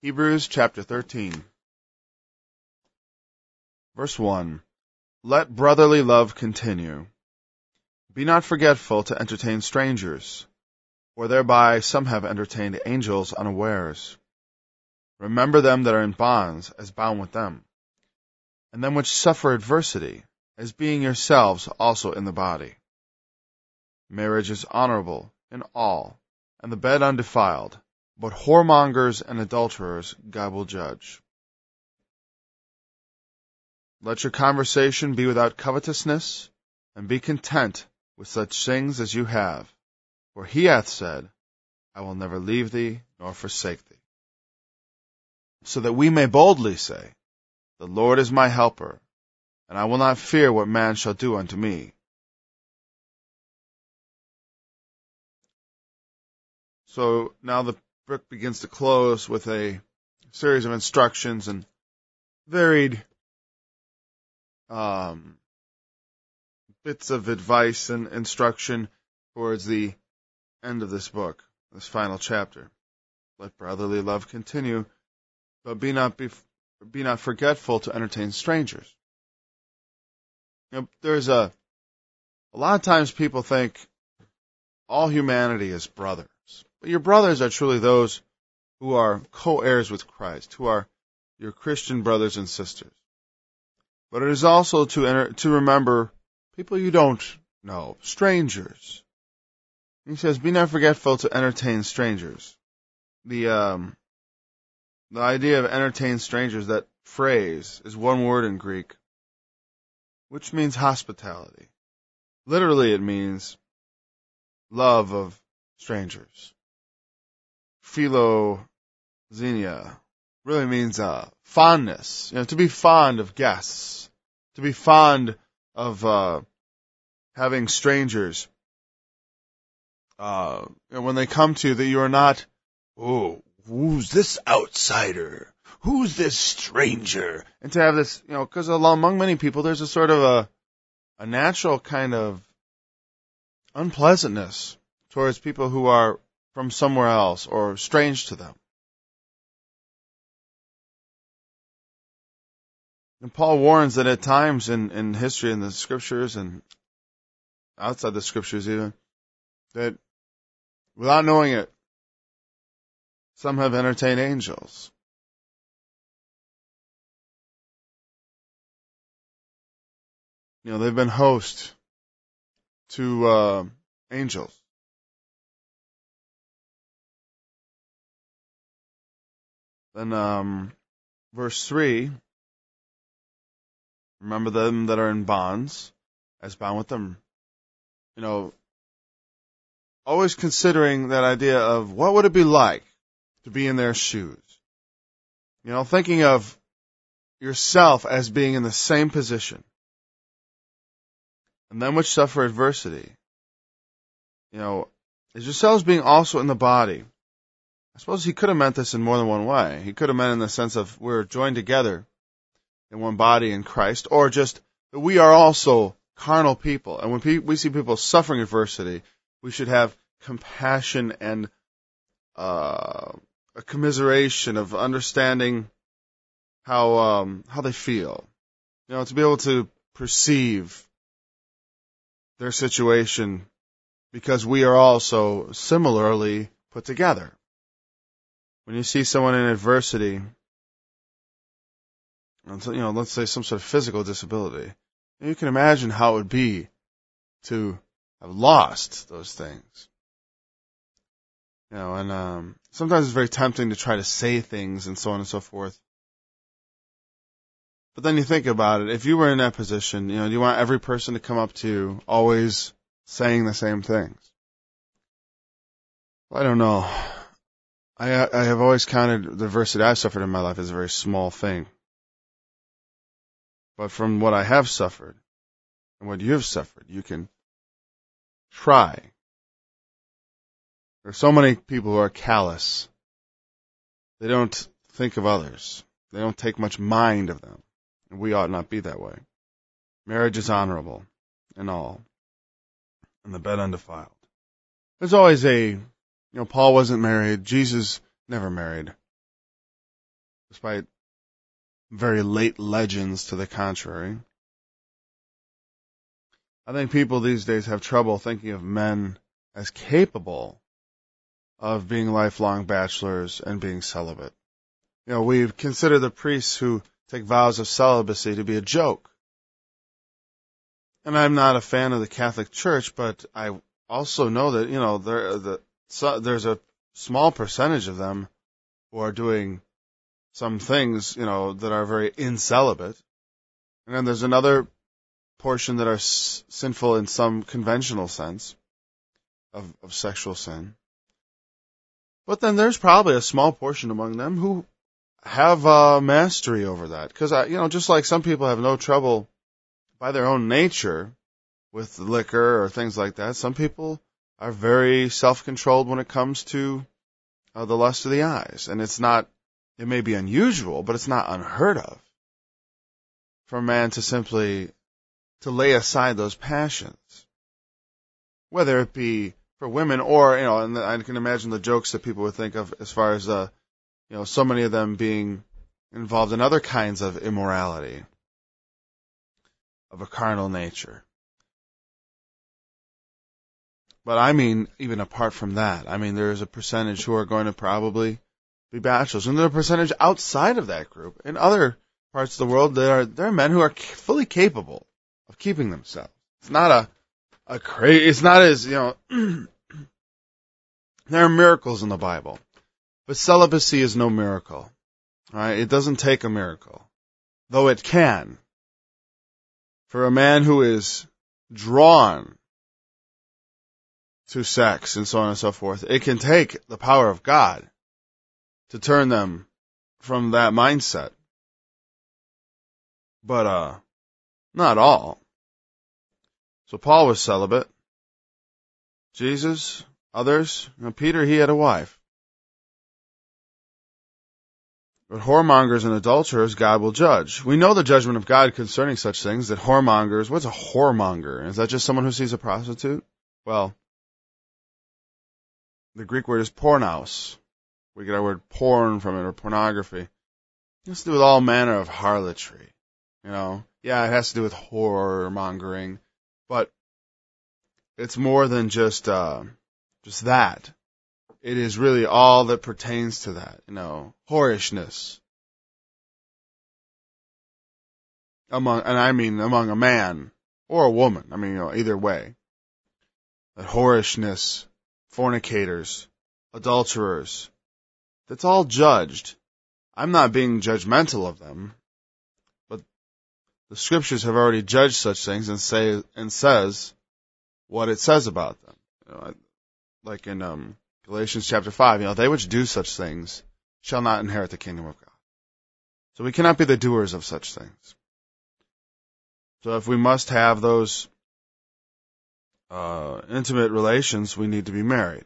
Hebrews chapter 13. Verse 1. Let brotherly love continue. Be not forgetful to entertain strangers, for thereby some have entertained angels unawares. Remember them that are in bonds, as bound with them, and them which suffer adversity, as being yourselves also in the body. Marriage is honorable in all, and the bed undefiled, but whoremongers and adulterers God will judge. Let your conversation be without covetousness, and be content with such things as you have. For he hath said, I will never leave thee nor forsake thee. So that we may boldly say, The Lord is my helper, and I will not fear what man shall do unto me. So now the book begins to close with a series of instructions and varied bits of advice and instruction towards the end of this book, this final chapter. Let brotherly love continue, but be not forgetful to entertain strangers. There's a lot of times people think all humanity is brothers, but your brothers are truly those who are co-heirs with Christ, who are your Christian brothers and sisters. But it is also to remember people you don't know, strangers. He says, be not forgetful to entertain strangers. The idea of entertain strangers, that phrase, is one word in Greek, which means hospitality. Literally, it means love of strangers. Philoxenia really means fondness. To be fond of guests, to be fond of having strangers. When they come to you, that you are not, who's this outsider? Who's this stranger? And to have this, because among many people, there's a sort of a natural kind of unpleasantness towards people who are from somewhere else or strange to them. And Paul warns that at times in history, in the scriptures and outside the scriptures even, that without knowing it, some have entertained angels. They've been host to angels. Then verse 3, remember them that are in bonds, as bound with them. Always considering that idea of what would it be like to be in their shoes. Thinking of yourself as being in the same position. And them which suffer adversity. As yourselves being also in the body. I suppose he could have meant this in more than one way. He could have meant in the sense of we're joined together in one body in Christ, or just that we are also carnal people. And when we see people suffering adversity, we should have compassion and a commiseration of understanding how they feel. To be able to perceive their situation because we are also similarly put together. When you see someone in adversity, let's say some sort of physical disability, you can imagine how it would be to have lost those things. And sometimes it's very tempting to try to say things and so on and so forth. But then you think about it, if you were in that position, do you want every person to come up to you always saying the same things? Well, I don't know. I have always counted the adversity I've suffered in my life as a very small thing. But from what I have suffered and what you have suffered, you can try. There are so many people who are callous. They don't think of others. They don't take much mind of them. And we ought not be that way. Marriage is honorable in all, and the bed undefiled. There's always Paul wasn't married. Jesus never married. despite very late legends to the contrary. I think people these days have trouble thinking of men as capable of being lifelong bachelors and being celibate. We consider the priests who take vows of celibacy to be a joke. And I'm not a fan of the Catholic Church, but I also know that, there's a small percentage of them who are doing some things, that are very incelibate. And then there's another portion that are sinful in some conventional sense of sexual sin. But then there's probably a small portion among them who have mastery over that. Because, just like some people have no trouble by their own nature with liquor or things like that, some people are very self-controlled when it comes to the lust of the eyes. And it may be unusual, but it's not unheard of for a man to lay aside those passions. Whether it be for women or, and I can imagine the jokes that people would think of as far as, so many of them being involved in other kinds of immorality of a carnal nature. But I mean, even apart from that, there's a percentage who are going to probably be bachelors. And there's a percentage outside of that group. In other parts of the world, there are men who are fully capable of keeping themselves. It's not it's not as, there are miracles in the Bible. But celibacy is no miracle. Right? It doesn't take a miracle. Though it can. For a man who is drawn to sex and so on and so forth, it can take the power of God to turn them from that mindset. But, not all. So Paul was celibate. Jesus, others, Peter, he had a wife. But whoremongers and adulterers God will judge. We know the judgment of God concerning such things, that whoremongers, what's a whoremonger? Is that just someone who sees a prostitute? Well, the Greek word is pornos. We get our word porn from it, or pornography. It has to do with all manner of harlotry. Yeah, it has to do with whoremongering, but it's more than just that. It is really all that pertains to that, whorishness. Among a man or a woman. Either way. That whorishness, fornicators, adulterers, that's all judged. I'm not being judgmental of them, but the scriptures have already judged such things and says what it says about them. Like in Galatians chapter 5, they which do such things shall not inherit the kingdom of God. So we cannot be the doers of such things. So if we must have those intimate relations, we need to be married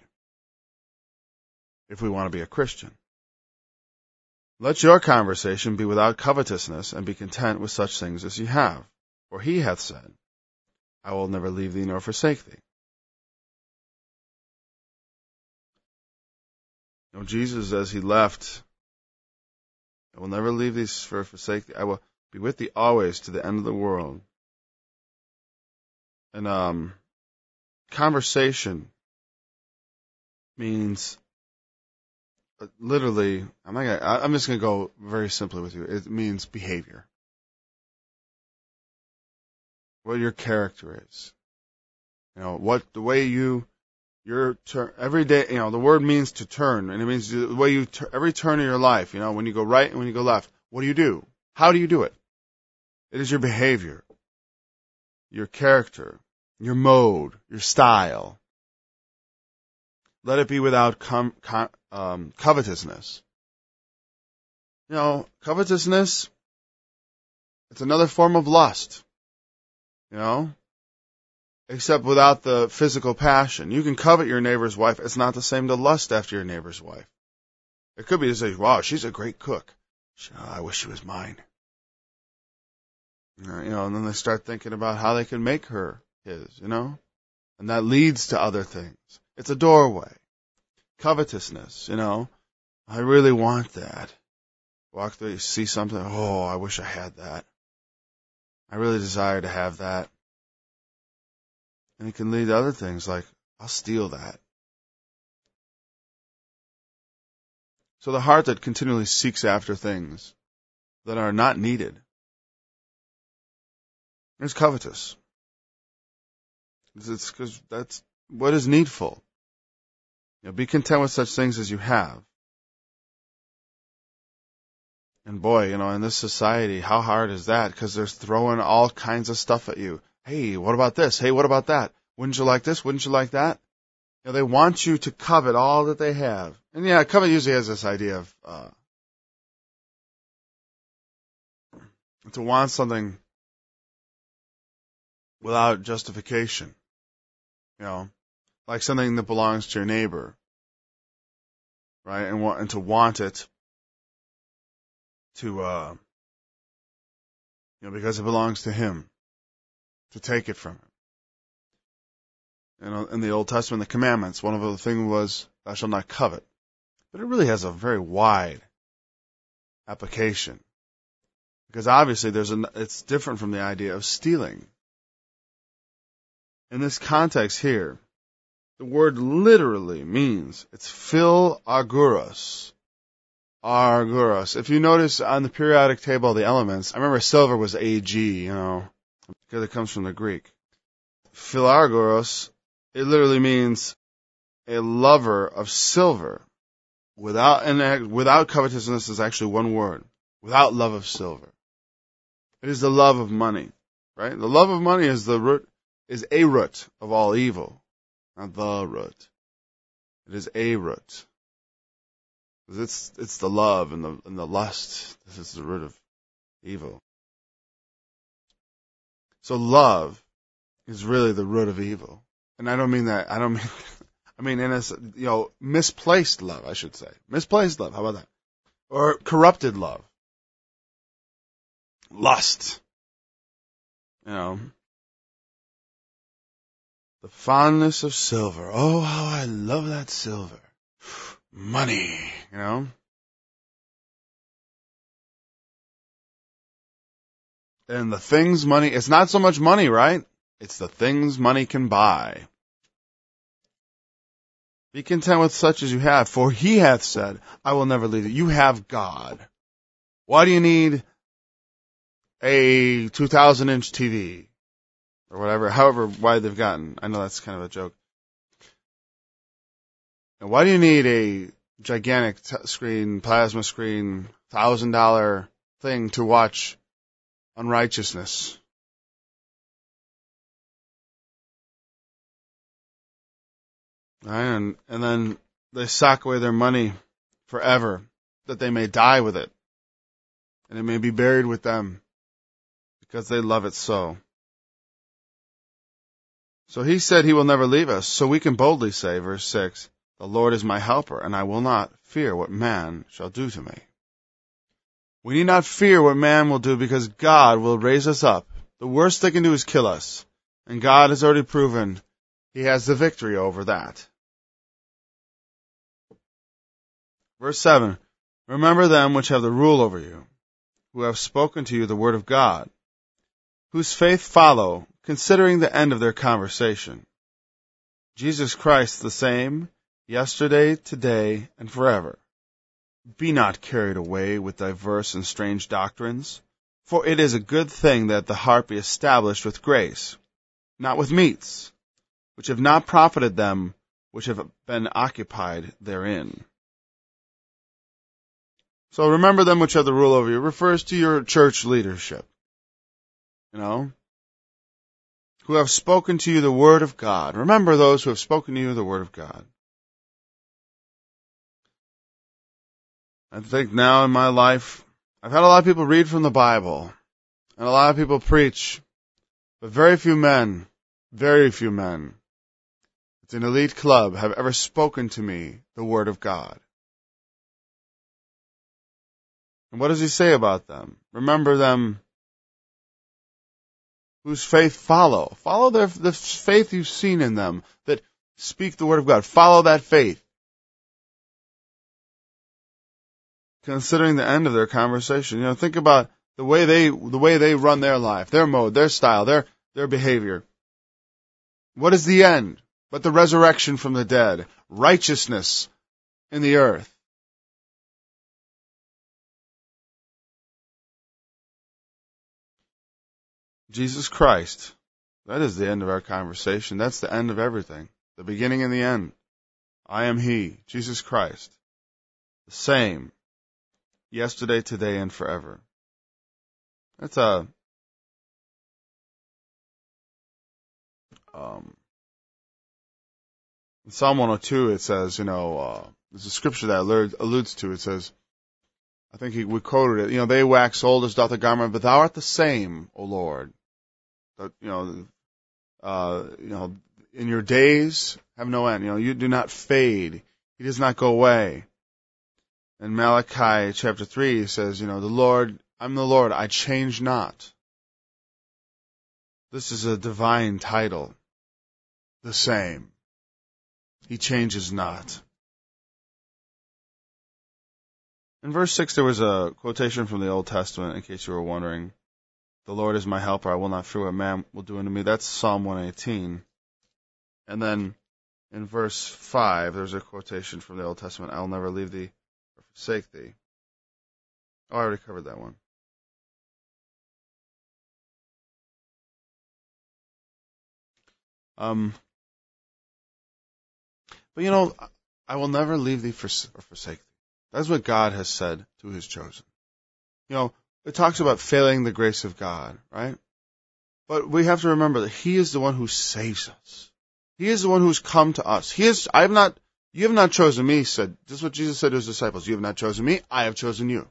if we want to be a Christian. Let your conversation be without covetousness, and be content with such things as you have. For he hath said, I will never leave thee nor forsake thee. Jesus, as he left, I will never leave thee nor forsake thee. I will be with thee always to the end of the world. And conversation means literally, I'm just going to go very simply with you. It means behavior. What your character is. What the way every day, the word means to turn, and it means the way every turn in your life, when you go right and when you go left, what do you do? How do you do it? It is your behavior, your character, your mode, your style. Let it be without covetousness. Covetousness, it's another form of lust. Except without the physical passion. You can covet your neighbor's wife. It's not the same to lust after your neighbor's wife. It could be to say, wow, she's a great cook. I wish she was mine. And then they start thinking about how they can make her his, and that leads to other things. It's a doorway. Covetousness, I really want that. Walk through, you see something, oh, I wish I had that. I really desire to have that. And it can lead to other things like, I'll steal that. So the heart that continually seeks after things that are not needed is covetous. It's because that's what is needful. Be content with such things as you have. And boy, in this society, how hard is that? Because they're throwing all kinds of stuff at you. Hey, what about this? Hey, what about that? Wouldn't you like this? Wouldn't you like that? They want you to covet all that they have. And yeah, covet usually has this idea of to want something without justification. Like something that belongs to your neighbor, right? And to want it to because it belongs to him, to take it from him. In the Old Testament, the commandments, one of the things was, thou shalt not covet. But it really has a very wide application. Because obviously it's different from the idea of stealing. In this context here, the word literally means, it's philagoros. Arguros. If you notice on the periodic table of the elements, I remember silver was Ag, because it comes from the Greek. Philagoros, it literally means a lover of silver. Without covetousness is actually one word. Without love of silver. It is the love of money, right? The love of money is a root of all evil. Not the root. It is a root. It's the love and the lust. This is the root of evil. So love is really the root of evil. And I don't mean that, I mean in a, misplaced love, I should say. Misplaced love, how about that? Or corrupted love. Lust. The fondness of silver. Oh, how I love that silver. Money, And the things money, it's not so much money, right? It's the things money can buy. Be content with such as you have, for he hath said, I will never leave you. You have God. Why do you need a 2,000-inch TV? Or whatever, however wide they've gotten. I know that's kind of a joke. And why do you need a gigantic plasma screen, $1,000 thing to watch unrighteousness? And then they sock away their money forever, that they may die with it. And it may be buried with them, because they love it so. So he said he will never leave us, so we can boldly say, verse 6, the Lord is my helper, and I will not fear what man shall do to me. We need not fear what man will do, because God will raise us up. The worst they can do is kill us, and God has already proven he has the victory over that. Verse 7, remember them which have the rule over you, who have spoken to you the word of God, whose faith follow, considering the end of their conversation. Jesus Christ the same, yesterday, today, and forever. Be not carried away with diverse and strange doctrines, for it is a good thing that the heart be established with grace, not with meats, which have not profited them which have been occupied therein. So remember them which have the rule over you refers to your church leadership. Who have spoken to you the word of God. Remember those who have spoken to you the word of God. I think now in my life, I've had a lot of people read from the Bible, and a lot of people preach, but very few men, it's an elite club, have ever spoken to me the word of God. And what does he say about them? Remember them whose faith follow. Follow the faith you've seen in them that speak the word of God. Follow that faith. considering the end of their conversation. Think about the way they run their life, their mode, their style, their behavior. What is the end but the resurrection from the dead, righteousness in the earth? Jesus Christ, that is the end of our conversation. That's the end of everything, the beginning and the end. I am He, Jesus Christ, the same, yesterday, today, and forever. That's in Psalm 102 it says, there's a scripture that alludes to, it says, I think we quoted it, they wax old as doth a garment, but thou art the same, O Lord. In your days have no end. You do not fade. He does not go away. In Malachi chapter 3, he says, I'm the Lord, I change not. This is a divine title. The same. He changes not. In verse 6, there was a quotation from the Old Testament, in case you were wondering. The Lord is my helper, I will not fear what man will do unto me. That's Psalm 118. And then in verse 5, there's a quotation from the Old Testament, I will never leave thee or forsake thee. Oh, I already covered that one. But I will never leave thee or forsake thee. That's what God has said to His chosen. It talks about failing the grace of God, right? But we have to remember that He is the one who saves us. He is the one who's come to us. You have not chosen me, this is what Jesus said to His disciples. You have not chosen me, I have chosen you.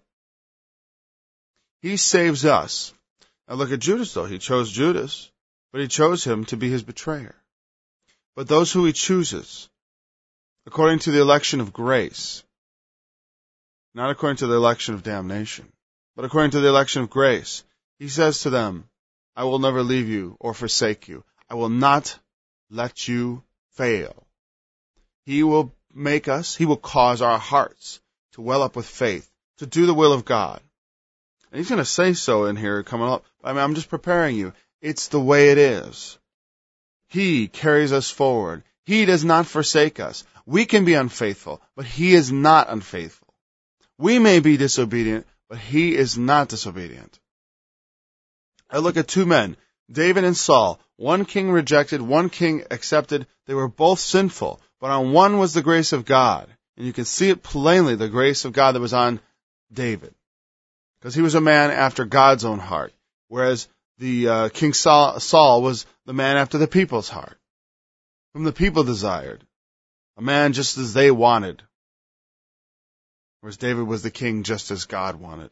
He saves us. Now look at Judas though. He chose Judas, but He chose him to be His betrayer. But those who He chooses, according to the election of grace, not according to the election of damnation, but according to the election of grace, He says to them, I will never leave you or forsake you. I will not let you fail. He will cause our hearts to well up with faith, to do the will of God. And He's going to say so in here coming up. I'm just preparing you. It's the way it is. He carries us forward. He does not forsake us. We can be unfaithful, but He is not unfaithful. We may be disobedient, but He is not disobedient. I look at two men, David and Saul. One king rejected, one king accepted. They were both sinful, but on one was the grace of God. And you can see it plainly, the grace of God that was on David. Because he was a man after God's own heart. Whereas the King Saul was the man after the people's heart. Whom the people desired. A man just as they wanted. Whereas David was the king just as God wanted.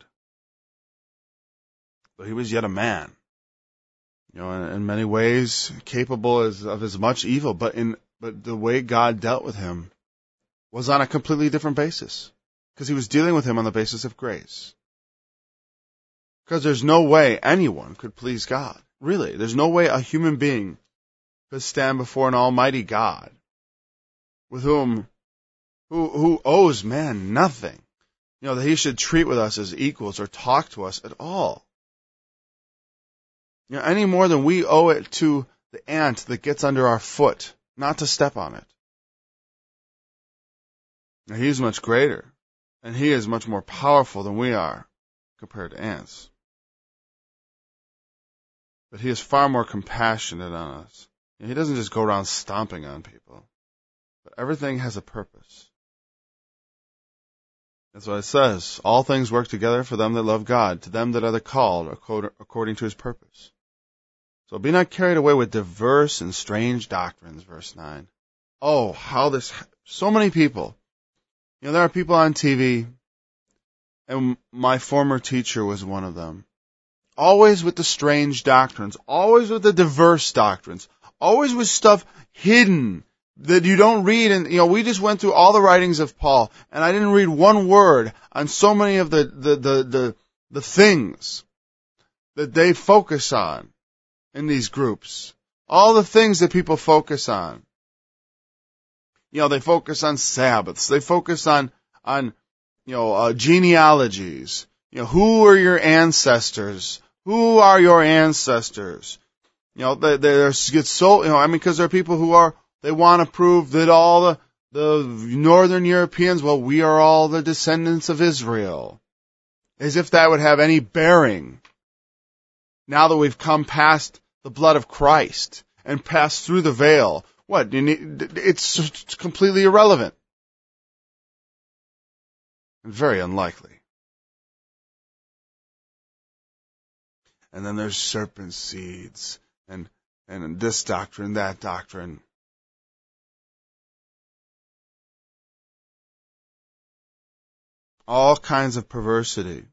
But he was yet a man. In many ways capable of as much evil, but the way God dealt with him was on a completely different basis. Because He was dealing with him on the basis of grace. Because there's no way anyone could please God. Really, there's no way a human being could stand before an almighty God with who owes man nothing. That He should treat with us as equals or talk to us at all. Any more than we owe it to the ant that gets under our foot, not to step on it. Now, He's much greater, and He is much more powerful than we are compared to ants. But He is far more compassionate on us. He doesn't just go around stomping on people, but everything has a purpose. That's what it says. All things work together for them that love God, to them that are the called according to His purpose. So be not carried away with diverse and strange doctrines, verse 9. Oh, so many people. There are people on TV, and my former teacher was one of them. Always with the strange doctrines, always with the diverse doctrines, always with stuff hidden that you don't read. And we just went through all the writings of Paul, and I didn't read one word on so many of the things that they focus on in these groups. All the things that people focus on. They focus on Sabbaths. They focus on genealogies. Who are your ancestors? Who are your ancestors? They get so, because there are people who they want to prove that all the Northern Europeans, well, we are all the descendants of Israel. As if that would have any bearing. Now that we've come past the blood of Christ and passed through the veil, it's completely irrelevant. And very unlikely. And then there's serpent seeds and this doctrine, that doctrine. All kinds of perversity,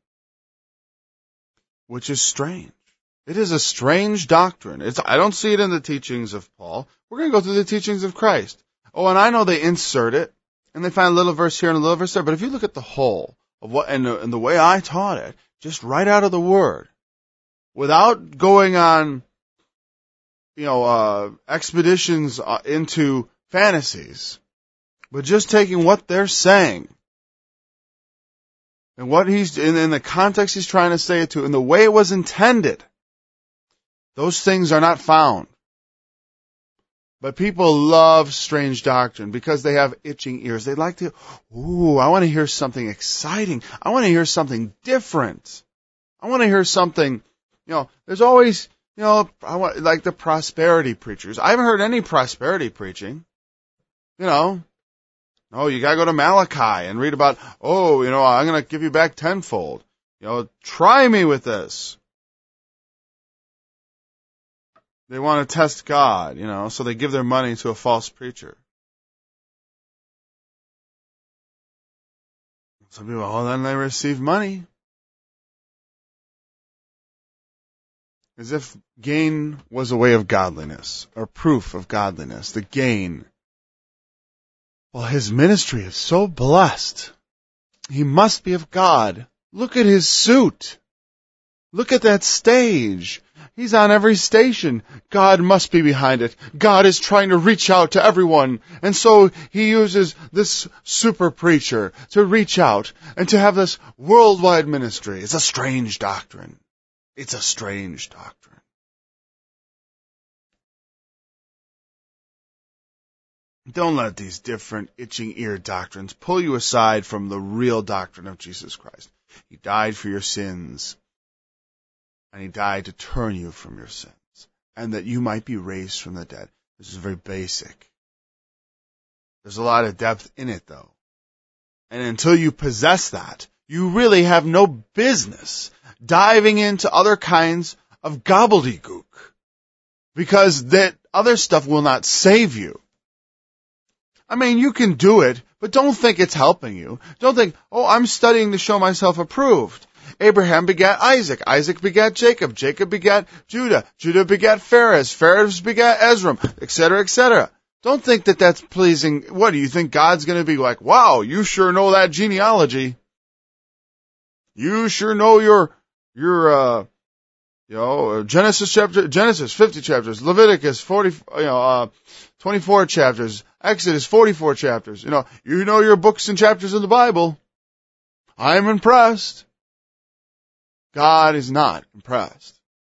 which is strange. It is a strange doctrine. I don't see it in the teachings of Paul. We're going to go through the teachings of Christ. Oh, and I know they insert it, and they find a little verse here and a little verse there, but if you look at the whole of what, and the way I taught it, just right out of the Word, without going on, expeditions into fantasies, but just taking what they're saying, and what he's, in the context he's trying to say it to, and the way it was intended, those things are not found. But people love strange doctrine because they have itching ears. They like to, I want to hear something exciting. I want to hear something different. I want to hear something, there's always, like the prosperity preachers. I haven't heard any prosperity preaching. No, you gotta go to Malachi and read about, I'm gonna give you back tenfold. Try me with this. They want to test God, so they give their money to a false preacher. Some people, then they receive money. As if gain was a way of godliness, or proof of godliness, the gain. Well, his ministry is so blessed. He must be of God. Look at his suit. Look at that stage. He's on every station. God must be behind it. God is trying to reach out to everyone. And so he uses this super preacher to reach out and to have this worldwide ministry. It's a strange doctrine. It's a strange doctrine. Don't let these different itching ear doctrines pull you aside from the real doctrine of Jesus Christ. He died for your sins. And he died to turn you from your sins, and that you might be raised from the dead. This is very basic. There's a lot of depth in it, though. And until you possess that, you really have no business diving into other kinds of gobbledygook, because that other stuff will not save you. You can do it, but don't think it's helping you. Don't think, I'm studying to show myself approved. Abraham begat Isaac. Isaac begat Jacob. Jacob begat Judah. Judah begat Pharez. Pharez begat Ezram, etc., etc. Don't think that that's pleasing. What, do you think God's going to be like, wow, you sure know that genealogy. You sure know your Genesis 50 chapters, Leviticus 24 chapters, Exodus 44 chapters. You know your books and chapters of the Bible. I'm impressed. God is not impressed.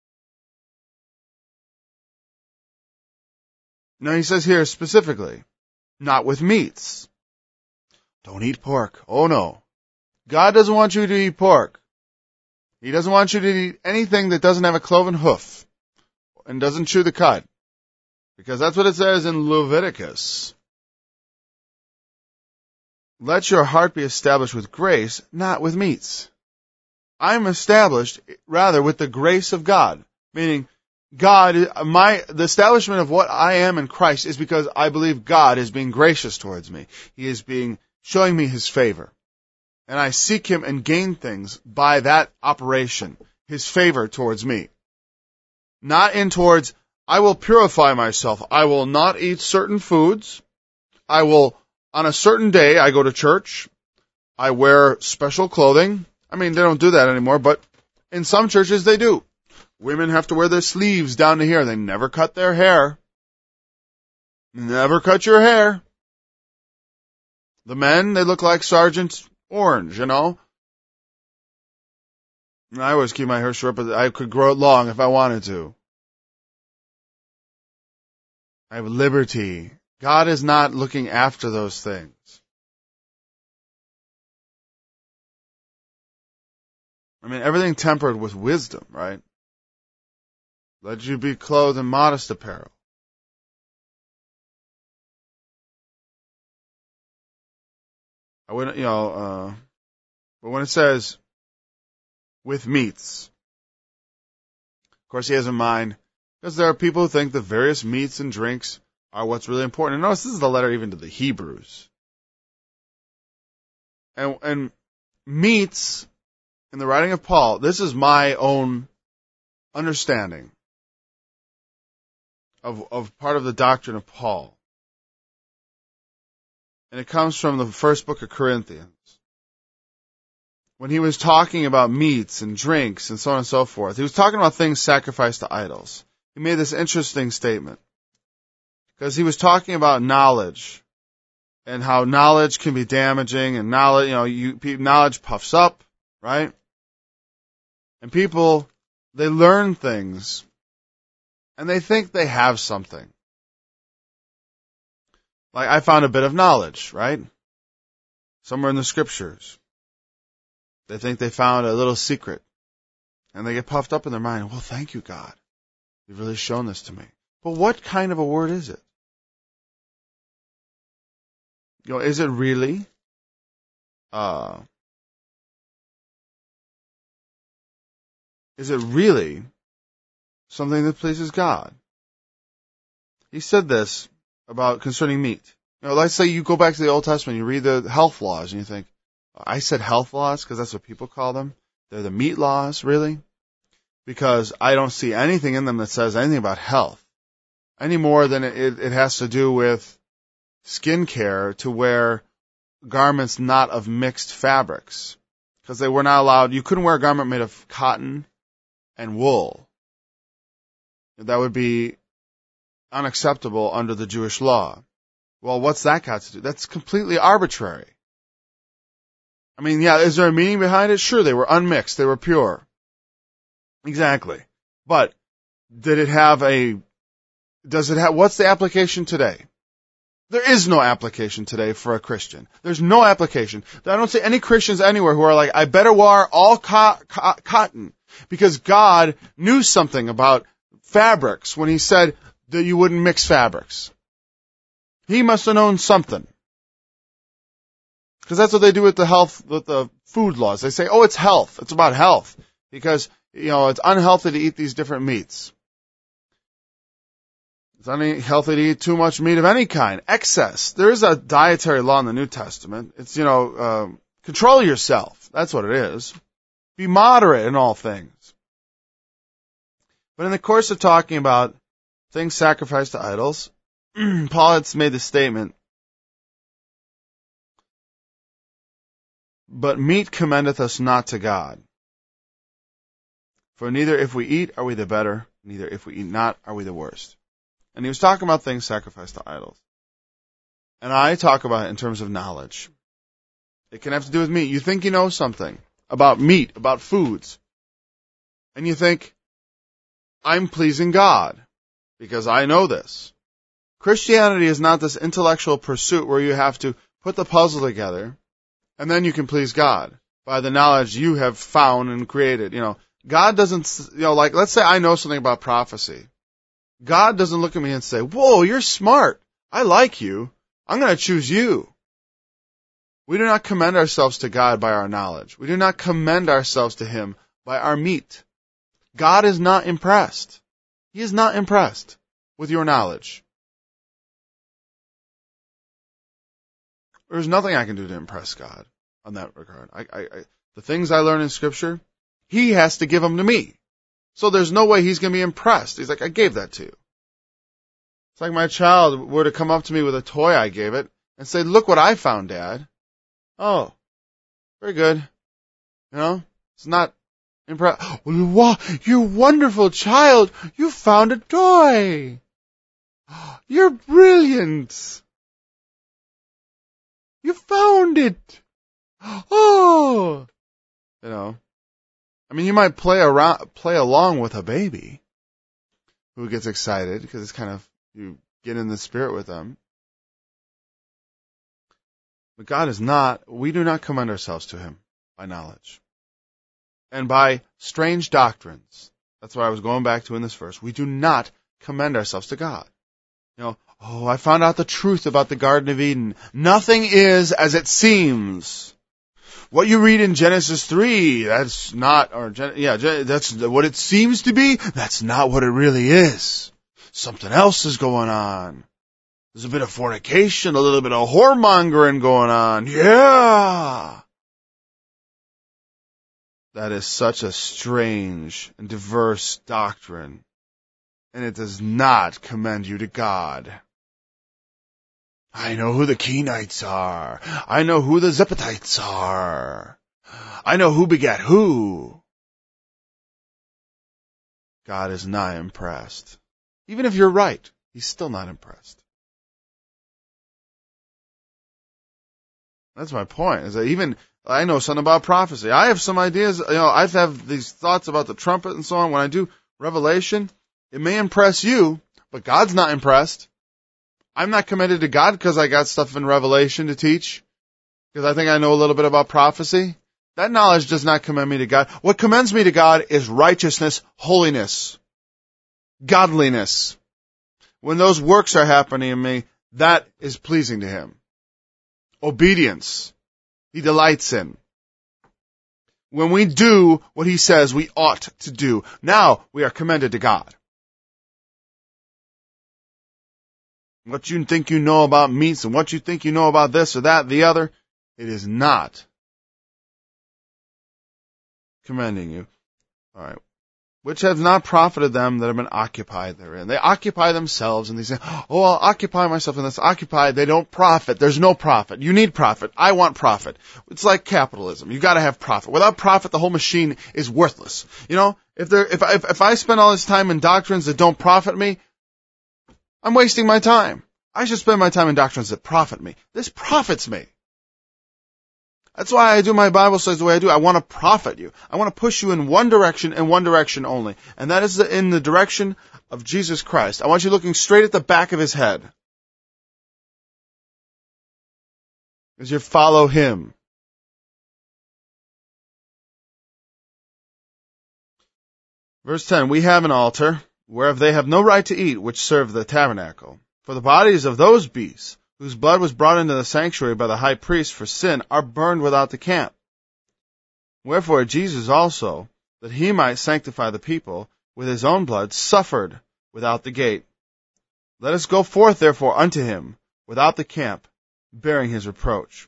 Now he says here specifically, not with meats. Don't eat pork. Oh no. God doesn't want you to eat pork. He doesn't want you to eat anything that doesn't have a cloven hoof and doesn't chew the cud. Because that's what it says in Leviticus. Let your heart be established with grace, not with meats. I'm established, rather, with the grace of God. Meaning, the establishment of what I am in Christ is because I believe God is being gracious towards me. He is showing me his favor. And I seek him and gain things by that operation, his favor towards me. Not in towards, I will purify myself. I will not eat certain foods. I will, on a certain day, I go to church. I wear special clothing. They don't do that anymore, but in some churches they do. Women have to wear their sleeves down to here. They never cut their hair. Never cut your hair. The men, they look like sergeants orange, you know. I always keep my hair short, but I could grow it long if I wanted to. I have liberty. God is not looking after those things. I mean, everything tempered with wisdom, right? Let you be clothed in modest apparel. I wouldn't, but when it says with meats, of course he has in mind, because there are people who think the various meats and drinks are what's really important. And notice this is the letter even to the Hebrews. And meats, in the writing of Paul, this is my own understanding of part of the doctrine of Paul. And it comes from the first book of Corinthians. When he was talking about meats and drinks and so on and so forth, he was talking about things sacrificed to idols. He made this interesting statement. Because he was talking about knowledge and how knowledge can be damaging and knowledge puffs up, right? And people, they learn things and they think they have something. Like I found a bit of knowledge, right? Somewhere in the scriptures. They think they found a little secret. And they get puffed up in their mind. Well, thank you, God. You've really shown this to me. But what kind of a word is it? Is it really something that pleases God? He said this about concerning meat. Let's say you go back to the Old Testament, you read the health laws, and you think, I said health laws because that's what people call them. They're the meat laws, really? Because I don't see anything in them that says anything about health, any more than it has to do with skin care to wear garments not of mixed fabrics. Because they were not allowed, you couldn't wear a garment made of cotton and wool. That would be unacceptable under the Jewish law. Well, what's that got to do? That's completely arbitrary. I mean, yeah, is there a meaning behind it? Sure, they were unmixed, they were pure. Exactly. But what's the application today? There is no application today for a Christian. There's no application. I don't see any Christians anywhere who are like, I better wear all cotton because God knew something about fabrics when he said that you wouldn't mix fabrics. He must have known something. Because that's what they do with the food laws. They say, oh, it's health. It's about health. Because, it's unhealthy to eat these different meats. It's unhealthy to eat too much meat of any kind. Excess. There is a dietary law in the New Testament. It's, control yourself. That's what it is. Be moderate in all things. But in the course of talking about things sacrificed to idols, Paul has made the statement, but meat commendeth us not to God. For neither if we eat are we the better, neither if we eat not are we the worst. And he was talking about things sacrificed to idols. And I talk about it in terms of knowledge. It can have to do with meat. You think you know something about meat, about foods. And you think, I'm pleasing God because I know this. Christianity is not this intellectual pursuit where you have to put the puzzle together and then you can please God by the knowledge you have found and created. God doesn't, let's say I know something about prophecy. God doesn't look at me and say, whoa, you're smart. I like you. I'm going to choose you. We do not commend ourselves to God by our knowledge. We do not commend ourselves to him by our meat. God is not impressed. He is not impressed with your knowledge. There's nothing I can do to impress God on that regard. The things I learn in Scripture, he has to give them to me. So there's no way he's going to be impressed. He's like, I gave that to you. It's like my child were to come up to me with a toy I gave it and say, look what I found, Dad. Oh, very good. It's not impressed. Wow, you wonderful child. You found a toy. You're brilliant. You found it. Oh, I mean, you might play along with a baby who gets excited because it's kind of, you get in the spirit with them. But we do not commend ourselves to him by knowledge and by strange doctrines. That's what I was going back to in this verse. We do not commend ourselves to God. I found out the truth about the Garden of Eden. Nothing is as it seems. What you read in Genesis 3, that's what it seems to be. That's not what it really is. Something else is going on. There's a bit of fornication, a little bit of whoremongering going on. Yeah! That is such a strange and diverse doctrine, and it does not commend you to God. I know who the Kenites are. I know who the Zepatites are. I know who begat who. God is not impressed. Even if you're right, he's still not impressed. That's my point, is that even I know something about prophecy. I have some ideas, I have these thoughts about the trumpet and so on. When I do Revelation, it may impress you, but God's not impressed. I'm not commended to God because I got stuff in Revelation to teach, because I think I know a little bit about prophecy. That knowledge does not commend me to God. What commends me to God is righteousness, holiness, godliness. When those works are happening in me, that is pleasing to him. Obedience, he delights in. When we do what he says we ought to do, now we are commended to God. What you think you know about meats and what you think you know about this or that, the other, it is not commending you. All right. Which have not profited them that have been occupied therein. They occupy themselves and they say, I'll occupy myself in this. Occupied, they don't profit. There's no profit. You need profit. I want profit. It's like capitalism. You gotta have profit. Without profit, the whole machine is worthless. If I spend all this time in doctrines that don't profit me, I'm wasting my time. I should spend my time in doctrines that profit me. This profits me. That's why I do my Bible studies the way I do. I want to profit you. I want to push you in one direction and one direction only. And that is in the direction of Jesus Christ. I want you looking straight at the back of his head as you follow him. Verse 10, we have an altar whereof they have no right to eat, which serve the tabernacle. For the bodies of those beasts, whose blood was brought into the sanctuary by the high priest for sin, are burned without the camp. Wherefore Jesus also, that he might sanctify the people, with his own blood suffered without the gate. Let us go forth therefore unto him, without the camp, bearing his reproach.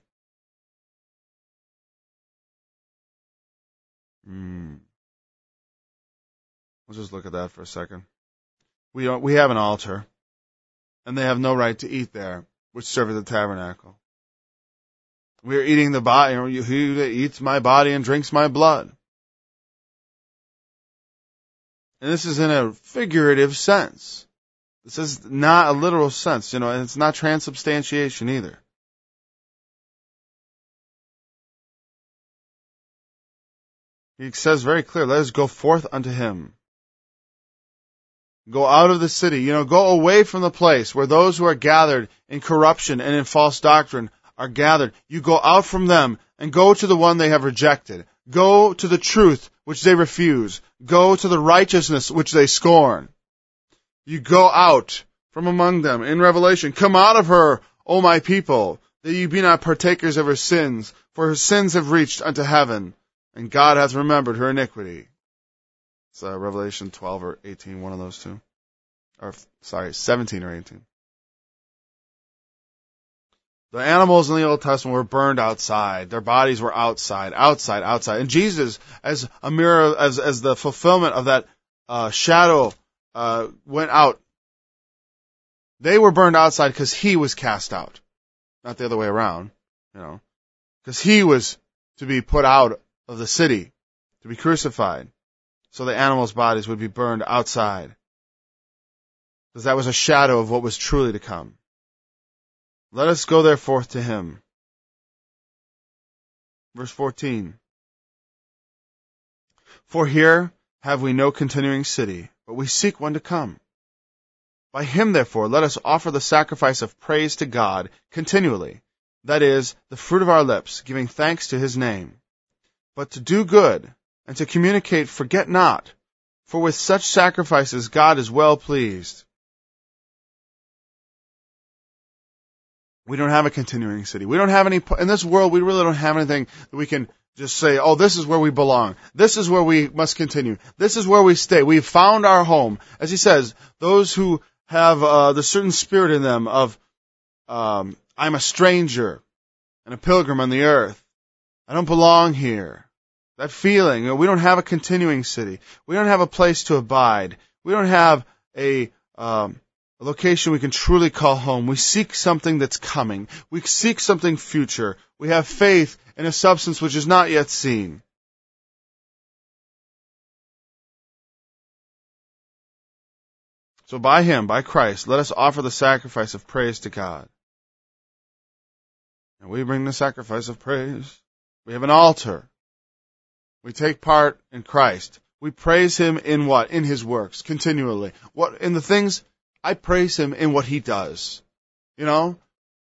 Let's just look at that for a second. We have an altar, and they have no right to eat there, which serveth the tabernacle. We are eating the body. He that eats my body and drinks my blood. And this is in a figurative sense. This is not a literal sense, and it's not transubstantiation either. He says very clear, let us go forth unto him. Go out of the city, go away from the place where those who are gathered in corruption and in false doctrine are gathered. You go out from them and go to the one they have rejected. Go to the truth which they refuse. Go to the righteousness which they scorn. You go out from among them in Revelation. Come out of her, O my people, that ye be not partakers of her sins, for her sins have reached unto heaven, and God hath remembered her iniquity. It's Revelation 12 or 18, one of those two. 17 or 18. The animals in the Old Testament were burned outside. Their bodies were outside. And Jesus, as a mirror, as the fulfillment of that shadow went out, they were burned outside because he was cast out. Not the other way around, because he was to be put out of the city, to be crucified. So the animals' bodies would be burned outside. Because that was a shadow of what was truly to come. Let us go therefore to him. Verse 14. For here have we no continuing city, but we seek one to come. By him, therefore, let us offer the sacrifice of praise to God continually, that is, the fruit of our lips, giving thanks to his name. But to do good, and to communicate forget not, for with such sacrifices God is well pleased. We don't have a continuing city. We don't have any, in this world, we really don't have anything that we can just say, oh, this is where we belong. This is where we must continue. This is where we stay. We've found our home. As he says, those who have the certain spirit in them of, I'm a stranger and a pilgrim on the earth. I don't belong here. That feeling, we don't have a continuing city. We don't have a place to abide. We don't have a location we can truly call home. We seek something that's coming. We seek something future. We have faith in a substance which is not yet seen. So by him, by Christ, let us offer the sacrifice of praise to God. And we bring the sacrifice of praise. We have an altar. We take part in Christ. We praise him in what? In his works, continually. What? In the things, I praise him in what he does. You know?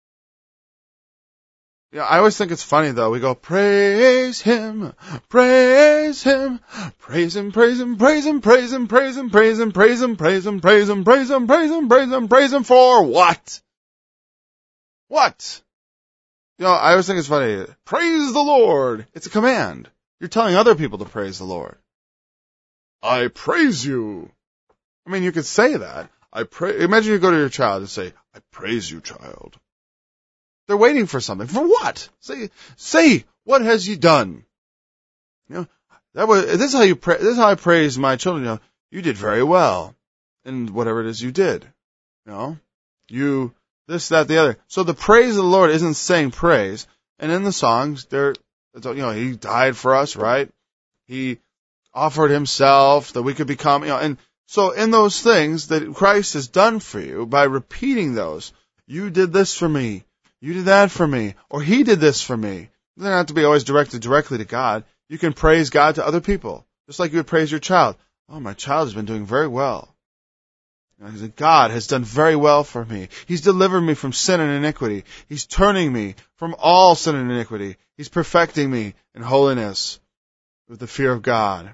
Yeah, I always think it's funny though. We go, praise him, praise him, praise him, praise him, praise him, praise him, praise him, praise him, praise him, praise him, praise him, praise him, praise him, praise him, praise him for what? What? You know, I always think it's funny. Praise the Lord. It's a command. You're telling other people to praise the Lord. I praise you. I mean, you could say that. Imagine you go to your child and say, I praise you, child. They're waiting for something. For what? Say, what has you done? You know, this is how I praise my children. You know, you did very well in whatever it is you did. You know, you, this, that, the other. So the praise of the Lord isn't saying praise. And in the songs, he died for us, right? He offered himself that we could become, and so in those things that Christ has done for you, by repeating those, you did this for me. You did that for me, or he did this for me. It doesn't have to be always directed directly to God. You can praise God to other people, just like you would praise your child. Oh, my child has been doing very well. God has done very well for me. He's delivered me from sin and iniquity. He's turning me from all sin and iniquity. He's perfecting me in holiness with the fear of God.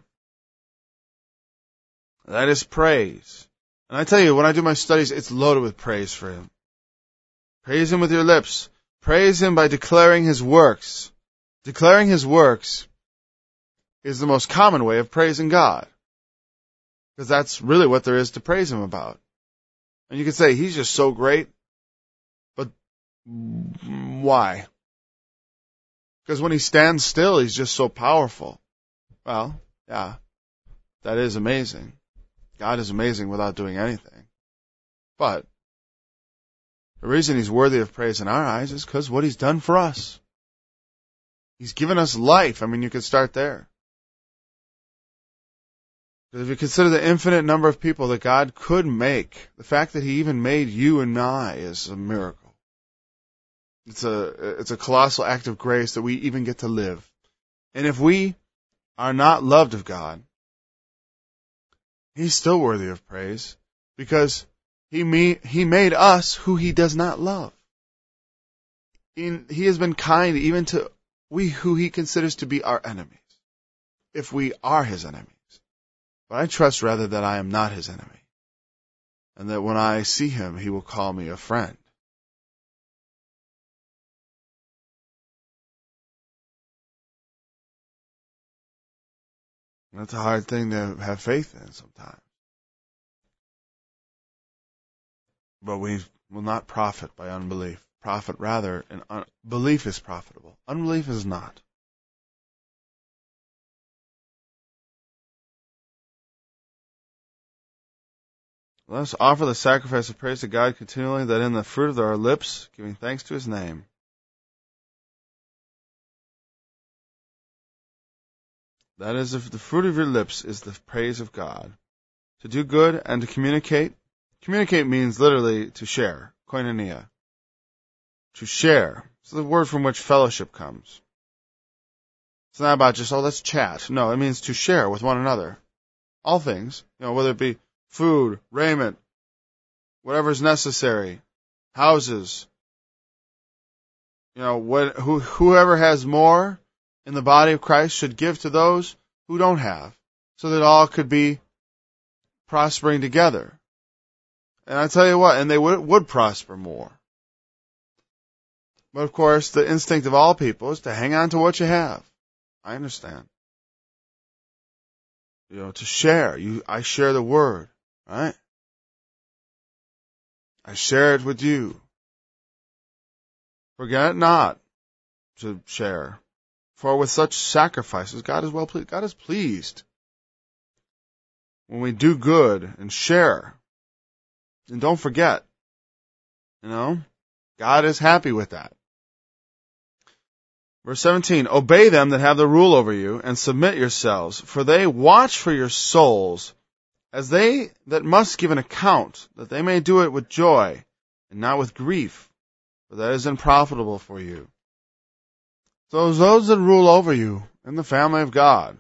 That is praise. And I tell you, when I do my studies, it's loaded with praise for him. Praise him with your lips. Praise him by declaring his works. Declaring his works is the most common way of praising God. Because that's really what there is to praise him about. And you could say, he's just so great. But why? Because when he stands still, he's just so powerful. Well, yeah, that is amazing. God is amazing without doing anything. But the reason he's worthy of praise in our eyes is because what he's done for us. He's given us life. I mean, you could start there. If you consider the infinite number of people that God could make, the fact that he even made you and I is a miracle. It's a colossal act of grace that we even get to live. And if we are not loved of God, he's still worthy of praise because he made us who he does not love. He has been kind even to we who he considers to be our enemies, if we are his enemies. But I trust rather that I am not his enemy, and that when I see him, he will call me a friend. That's a hard thing to have faith in sometimes. But we will not profit by unbelief. Profit rather, and belief is profitable. Unbelief is not. Let us offer the sacrifice of praise to God continually, that in the fruit of our lips, giving thanks to his name. That is, if the fruit of your lips is the praise of God. To do good and to communicate. Communicate means literally to share. Koinonia. To share. It's the word from which fellowship comes. It's not about just, let's chat. No, it means to share with one another. All things, whether it be food, raiment, whatever is necessary, houses. Whoever has more in the body of Christ should give to those who don't have, so that all could be prospering together. And I tell you what, and they would prosper more. But of course, the instinct of all people is to hang on to what you have. I understand. To share. I share the word, right? I share it with you. Forget it not to share. For with such sacrifices, God is well pleased. God is pleased when we do good and share. And don't forget, God is happy with that. Verse 17, obey them that have the rule over you, and submit yourselves, for they watch for your souls, as they that must give an account, that they may do it with joy, and not with grief, for that is unprofitable for you. So those that rule over you in the family of God,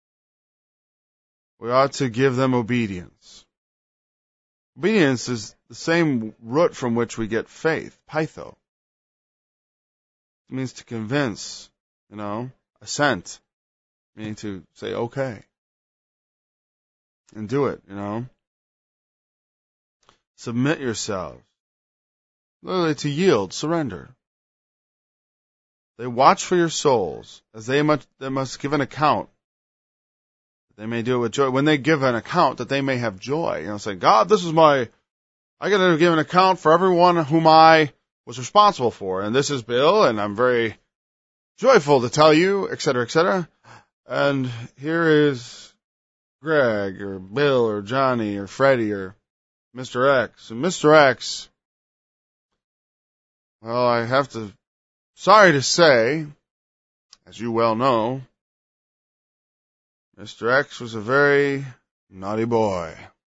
we ought to give them obedience. Obedience is the same root from which we get faith, pytho. It means to convince, assent, meaning to say okay, and do it, Submit yourselves. Literally to yield, surrender. They watch for your souls, as they must give an account. They may do it with joy. When they give an account, that they may have joy. Say, God, I got to give an account for everyone whom I was responsible for. And this is Bill, and I'm very joyful to tell you, etc., etc. And here is Greg, or Bill, or Johnny, or Freddie, or Mr. X. And Mr. X, well, I have to, sorry to say, as you well know, Mr. X was a very naughty boy.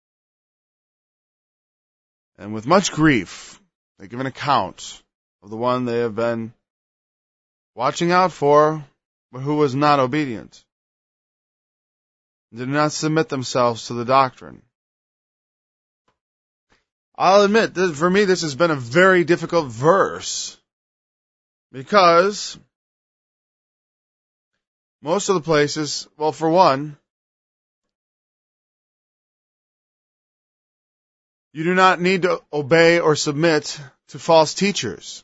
And with much grief, they give an account of the one they have been watching out for, but who was not obedient. Did not submit themselves to the doctrine. I'll admit, for me, this has been a very difficult verse, because most of the places, well, for one, you do not need to obey or submit to false teachers.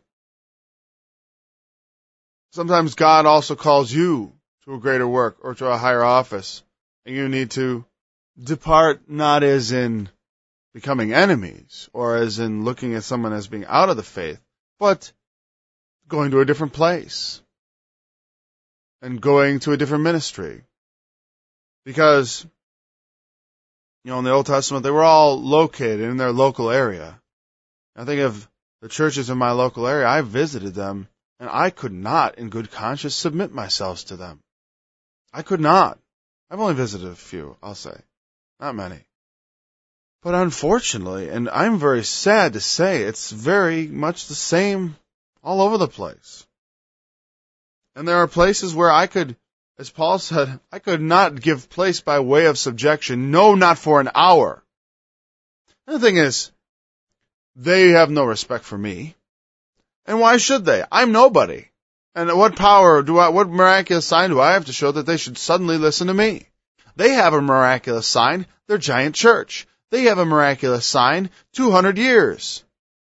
Sometimes God also calls you to a greater work or to a higher office, and you need to depart, not as in becoming enemies or as in looking at someone as being out of the faith, but going to a different place and going to a different ministry. Because, in the Old Testament, they were all located in their local area. I think of the churches in my local area. I visited them, and I could not, in good conscience, submit myself to them. I could not. I've only visited a few, I'll say. Not many. But unfortunately, and I'm very sad to say, it's very much the same all over the place. And there are places where I could, as Paul said, I could not give place by way of subjection, no, not for an hour. And the thing is, they have no respect for me. And why should they? I'm nobody. And what what miraculous sign do I have to show that they should suddenly listen to me? They have a miraculous sign, their giant church. They have a miraculous sign, 200 years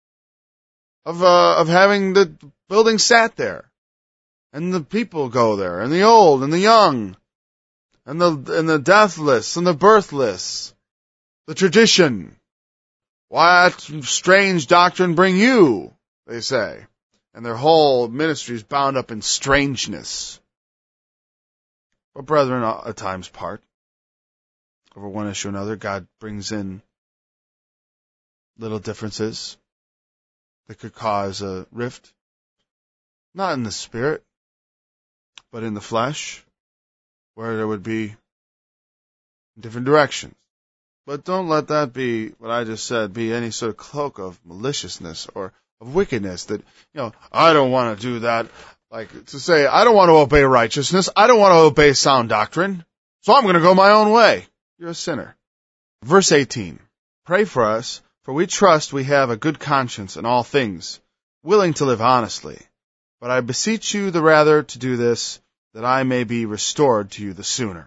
of having the building sat there. And the people go there, and the old, and the young, and the deathless, and the birthless. The tradition. What strange doctrine bring you, they say. And their whole ministry is bound up in strangeness. But brethren at times part. Over one issue or another, God brings in little differences that could cause a rift. Not in the spirit, but in the flesh, where there would be different directions. But don't let that be, what I just said, be any sort of cloak of maliciousness or of wickedness that, I don't want to do that. Like to say, I don't want to obey righteousness. I don't want to obey sound doctrine. So I'm going to go my own way. You're a sinner. Verse 18. Pray for us, for we trust we have a good conscience in all things, willing to live honestly. But I beseech you the rather to do this, that I may be restored to you the sooner.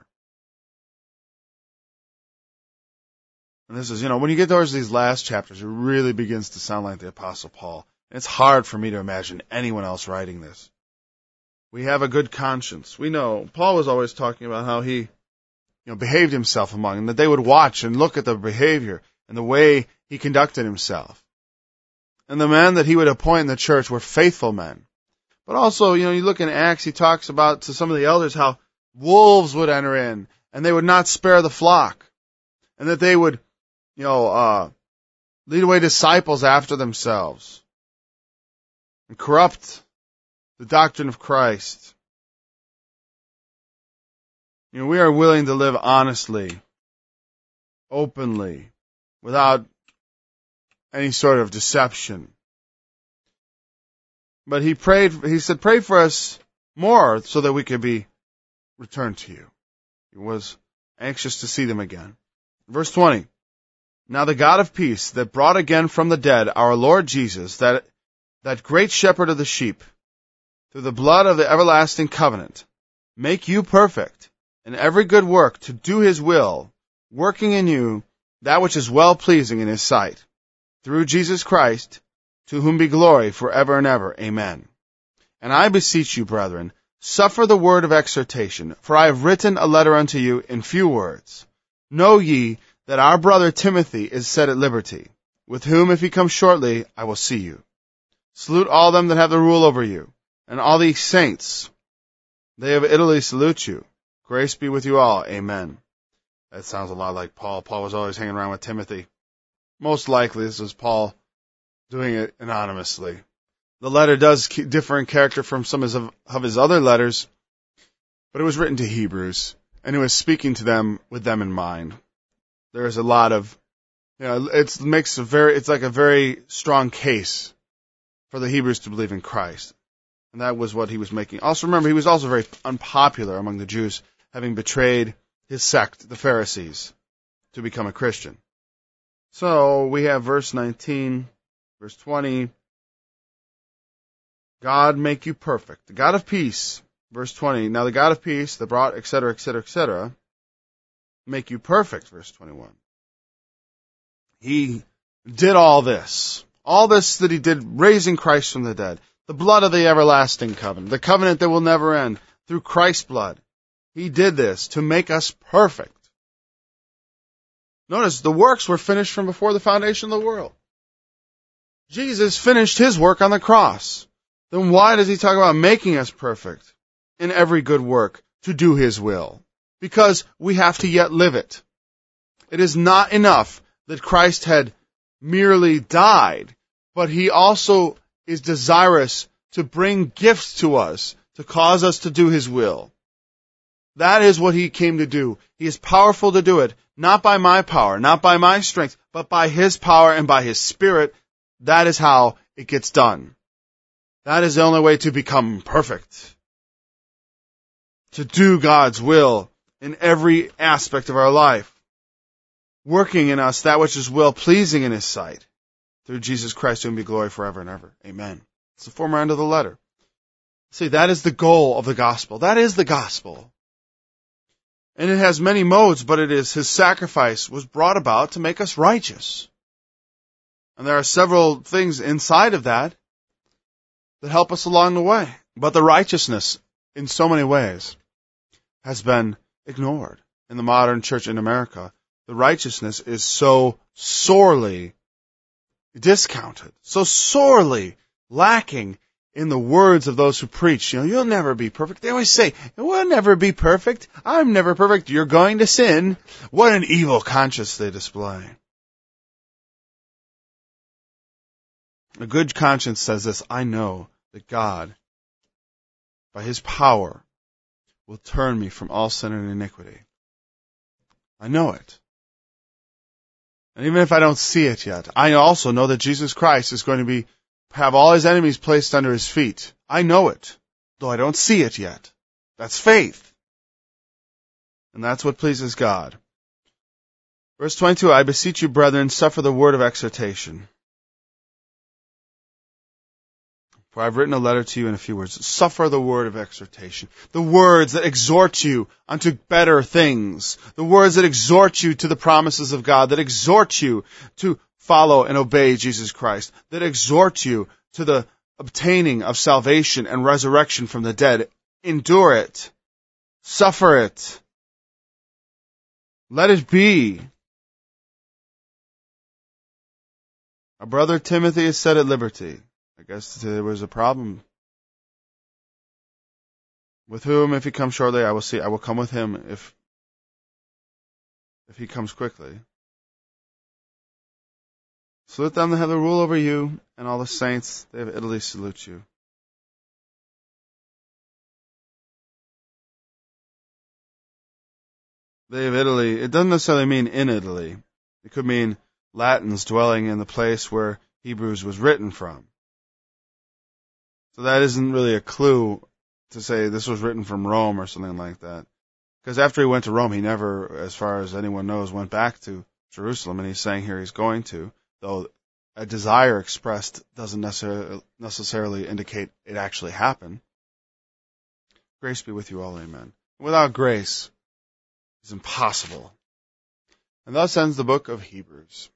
And this is, when you get towards these last chapters, it really begins to sound like the Apostle Paul. And it's hard for me to imagine anyone else writing this. We have a good conscience. We know Paul was always talking about how he, behaved himself among them, that they would watch and look at the behavior and the way he conducted himself. And the men that he would appoint in the church were faithful men. But also, you look in Acts, he talks about to some of the elders how wolves would enter in and they would not spare the flock. And that they would, lead away disciples after themselves and corrupt the doctrine of Christ. We are willing to live honestly, openly, without any sort of deception. But he said, pray for us more so that we could be returned to you. He was anxious to see them again. Verse 20. Now the God of peace that brought again from the dead our Lord Jesus, that great shepherd of the sheep, through the blood of the everlasting covenant, make you perfect in every good work to do his will, working in you that which is well-pleasing in his sight, through Jesus Christ, to whom be glory forever and ever. Amen. And I beseech you, brethren, suffer the word of exhortation, for I have written a letter unto you in few words. Know ye that our brother Timothy is set at liberty, with whom, if he come shortly, I will see you. Salute all them that have the rule over you, and all the saints. They of Italy salute you. Grace be with you all. Amen. That sounds a lot like Paul. Paul was always hanging around with Timothy. Most likely this was Paul doing it anonymously. The letter does differ in character from some of his other letters, but it was written to Hebrews, and he was speaking to them with them in mind. There's a lot of, it's like a very strong case for the Hebrews to believe in Christ. And that was what he was making. Also remember, he was also very unpopular among the Jews, having betrayed his sect, the Pharisees, to become a Christian. So we have verse 19, verse 20. God make you perfect. The God of peace, verse 20. Now the God of peace that brought, etc., etc., etc., make you perfect, verse 21. He did all this that he did, raising Christ from the dead, the blood of the everlasting covenant, the covenant that will never end, through Christ's blood. He did this to make us perfect. Notice, the works were finished from before the foundation of the world. Jesus finished his work on the cross. Then why does he talk about making us perfect in every good work to do his will? Because we have to yet live it. It is not enough that Christ had merely died, but he also is desirous to bring gifts to us to cause us to do his will. That is what he came to do. He is powerful to do it, not by my power, not by my strength, but by his power and by his Spirit. That is how it gets done. That is the only way to become perfect. To do God's will in every aspect of our life, working in us that which is well-pleasing in his sight, through Jesus Christ, to whom be glory forever and ever. Amen. It's the former end of the letter. See, that is the goal of the gospel. That is the gospel. And it has many modes, but it is his sacrifice was brought about to make us righteous. And there are several things inside of that help us along the way. But the righteousness, in so many ways, has been ignored in the modern church in America. The righteousness is so sorely discounted, so sorely lacking in the words of those who preach. You'll never be perfect. They always say, we'll never be perfect. I'm never perfect. You're going to sin. What an evil conscience they display. A good conscience says this: I know that God, by his power, will turn me from all sin and iniquity. I know it. And even if I don't see it yet, I also know that Jesus Christ is going to have all his enemies placed under his feet. I know it. though I don't see it yet. That's faith. And that's what pleases God. Verse 22, I beseech you, brethren, suffer the word of exhortation. For I have written a letter to you in a few words. Suffer the word of exhortation. The words that exhort you unto better things. The words that exhort you to the promises of God. That exhort you to follow and obey Jesus Christ. That exhort you to the obtaining of salvation and resurrection from the dead. Endure it. Suffer it. Let it be. Our brother Timothy is set at liberty. I guess there was a problem. With whom, if he comes shortly, I will come with him if he comes quickly. Salute them that have the rule over you, and all the saints, they of Italy salute you. They of Italy, it doesn't necessarily mean in Italy. It could mean Latins dwelling in the place where Hebrews was written from. So that isn't really a clue to say this was written from Rome or something like that. Because after he went to Rome, he never, as far as anyone knows, went back to Jerusalem, and he's saying here he's going to, though a desire expressed doesn't necessarily indicate it actually happened. Grace be with you all, amen. Without grace, it's impossible. And thus ends the book of Hebrews.